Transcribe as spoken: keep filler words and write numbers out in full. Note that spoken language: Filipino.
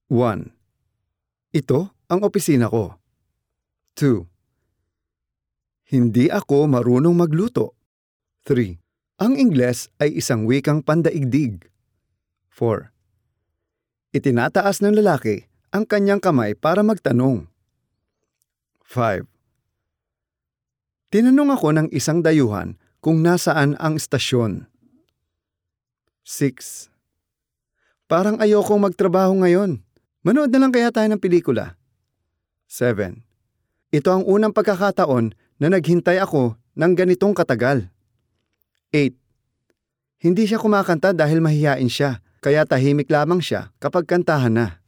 one. Ito ang opisina ko. two. Hindi ako marunong magluto. three. Ang Ingles ay isang wikang pandaigdig. four. Itinataas ng lalaki ang kanyang kamay para magtanong. five. Tinanong ako ng isang dayuhan kung nasaan ang istasyon. six. Parang ayokong magtrabaho ngayon. Manood na lang kaya tayo ng pelikula. seven. Ito ang unang pagkakataon na naghintay ako ng ganitong katagal. eight. Hindi siya kumakanta dahil mahiyain siya, kaya tahimik lamang siya kapag kantahan na.